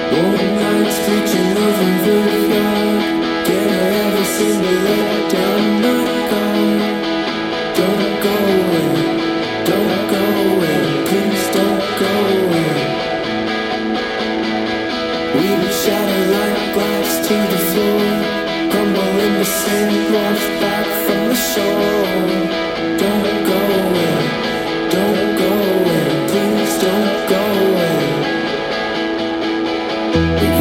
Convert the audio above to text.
Warm lights reaching over the yard. Can I ever seem to let down my guard? Don't go away, don't go away, please don't go away. We will shatter like glass to the floor, crumble in the sand, wash back from the shore. Don't go away, don't go away, please don't go away.